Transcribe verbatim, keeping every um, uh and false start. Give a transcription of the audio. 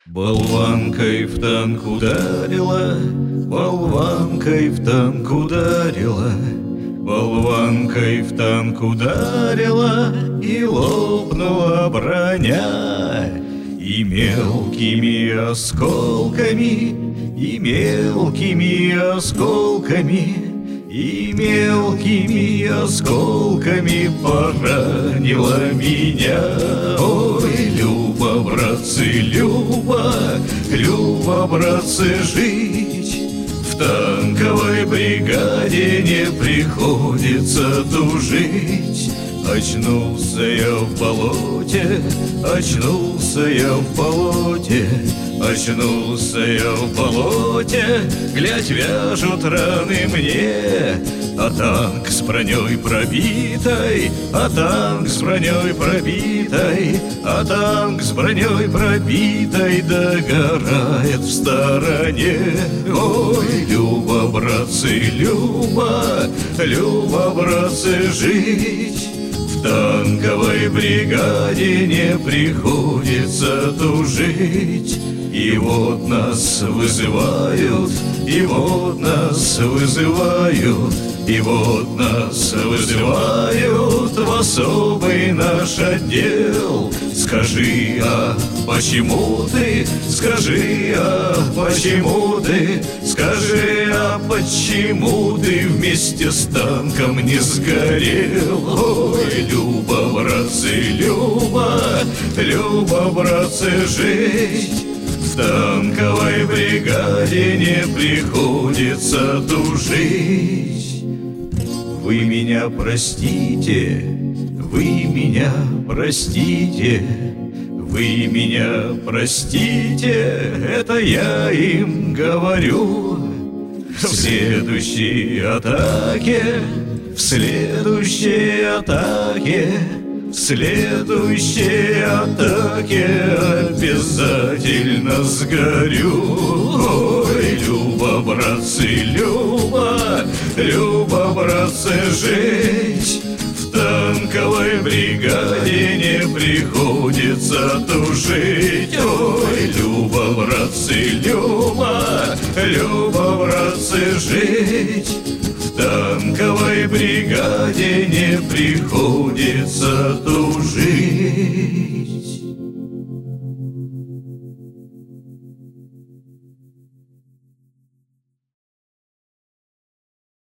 Болванкой в танк ударила, болванкой в танк ударила, болванкой в танк ударила, и лопнула броня. И мелкими осколками, и мелкими осколками, и мелкими осколками поранила меня. Ой, Люба, братцы, Люба, Люба, братцы, жить в танковой бригаде не приходится тужить. Очнулся я в болоте, очнулся я в болоте, очнулся я в болоте, глядь, вяжут раны мне. А танк с броней пробитой, а танк с броней пробитой, а танк с броней пробитой догорает в стороне. Ой, Люба, братцы, Люба, Люба, братцы, жить в танковой бригаде не приходится тужить. И вот нас вызывают, и вот нас вызывают, и вот нас вызывают в особый наш отдел. Скажи, а почему ты, скажи, а почему ты, скажи, а почему ты вместе с танком не сгорел? Ой, Люба, братцы, Люба, Люба, братцы, жить в танковой бригаде не приходится тужить. Вы меня простите, вы меня простите, вы меня простите, это я им говорю. В следующей атаке, в следующей атаке, в следующей атаке обязательно сгорю. Ой, Люба, братцы, Люба, Люба, братцы, жить в танковой бригаде не приходится тужить. Ой, Люба, братцы, Люба, Люба, братцы, жить в танковой бригаде не приходится тужить.